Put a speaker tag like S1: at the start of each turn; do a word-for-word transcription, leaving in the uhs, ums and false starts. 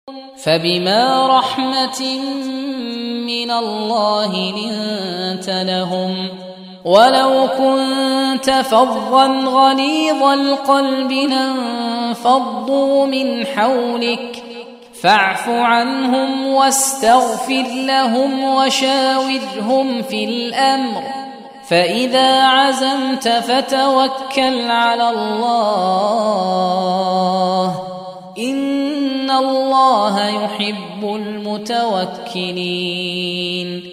S1: فبما رحمة من الله لنت لهم، ولو كنت فظا غليظ القلب لانفضوا من حولك فاعف عنهم واستغفر لهم وشاورهم في الأمر، فإذا عزمت فتوكل على الله، إن الله يحب المتوكلين.